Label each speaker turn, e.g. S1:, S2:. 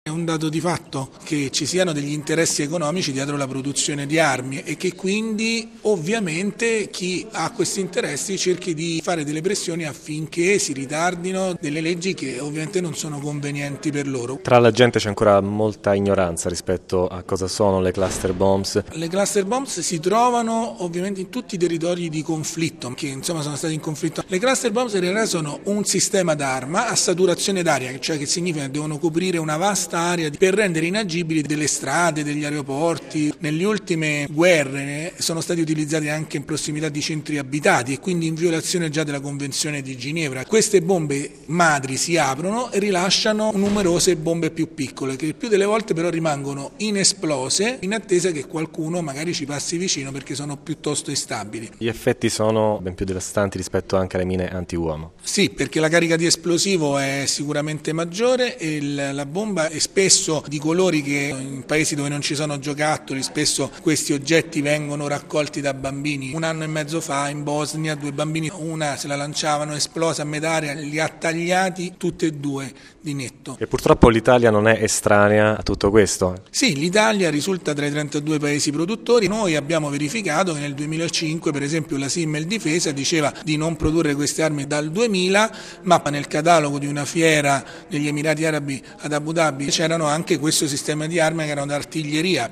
S1: È un dato di fatto che ci siano degli interessi economici dietro la produzione di armi e che quindi ovviamente chi ha questi interessi cerchi di fare delle pressioni affinché si ritardino delle leggi che ovviamente non sono convenienti per loro.
S2: Tra la gente c'è ancora molta ignoranza rispetto a cosa sono le cluster bombs.
S1: Le cluster bombs si trovano ovviamente in tutti i territori di conflitto che sono stati in conflitto. Le cluster bombs in realtà sono un sistema d'arma a saturazione d'aria, cioè che significa che devono coprire una vasta area per rendere inagibili delle strade, degli aeroporti. Nelle ultime guerre sono stati utilizzati anche in prossimità di centri abitati e quindi in violazione già della Convenzione di Ginevra. Queste bombe madri si aprono e rilasciano numerose bombe più piccole che il più delle volte però rimangono inesplose in attesa che qualcuno magari ci passi vicino perché sono piuttosto instabili.
S2: Gli effetti sono ben più devastanti rispetto anche alle mine antiuomo.
S1: Sì, perché la carica di esplosivo è sicuramente maggiore e la bomba è spesso di colori che in paesi dove non ci sono giocattoli, spesso questi oggetti vengono raccolti da bambini. 1 anno e mezzo fa in Bosnia 2 bambini, una se la lanciavano, esplosa a metà aria, li ha tagliati tutti e 2 di netto.
S2: E purtroppo l'Italia non è estranea a tutto questo.
S1: Sì, l'Italia risulta tra i 32 paesi produttori. Noi abbiamo verificato che nel 2005 per esempio la Simmel Difesa diceva di non produrre queste armi dal 2000, ma nel catalogo di una fiera degli Emirati Arabi ad Abu Dhabi c'erano anche questo sistema di armi che erano d'artiglieria.